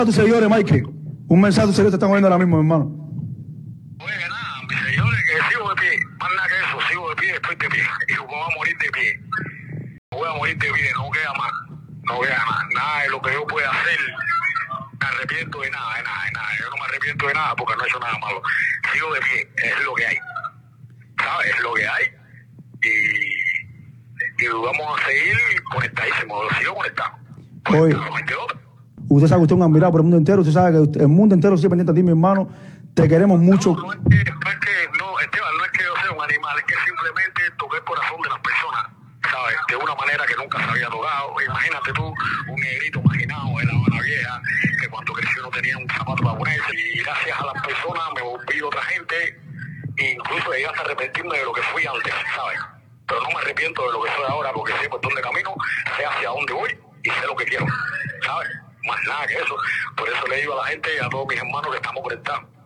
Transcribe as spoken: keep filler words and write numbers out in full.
A tus seguidores, Mikey. Un mensaje a tus seguidores te están oyendo ahora mismo, mi hermano. Oye, nada, mis señores, que sigo de pie. Más nada que eso, sigo de pie, estoy de pie. Y voy a morir de pie. Voy a morir de pie, no queda más. No queda más. Nada de lo que yo pueda hacer. Me arrepiento de nada, de nada, de nada. Yo no me arrepiento de nada porque no he hecho nada malo. Sigo de pie, es lo que hay. ¿Sabes? Es lo que hay. Y, y vamos a seguir conectadísimos. Sigo conectado. Oye, usted sabe que usted es un admirado por el mundo entero. Usted sabe que usted, el mundo entero sigue pendiente a ti, mi hermano. Te queremos mucho. No, no es que, no es que, no, Esteban, no es que yo sea un animal, es que simplemente toqué el corazón de las personas, ¿sabes? De una manera que nunca se había tocado. Imagínate tú, un negrito marginado de La Habana Vieja, que cuando creció no tenía un zapato para ponerse, y gracias a las personas me volví otra gente, e incluso llegué hasta arrepentirme de lo que fui antes, ¿sabes? Pero no me arrepiento de lo que soy ahora, porque sé por dónde camino, sé hacia dónde voy, y sé lo que quiero, ¿sabes? Más nada que eso. Por eso le digo a la gente y a todos mis hermanos que estamos conectados.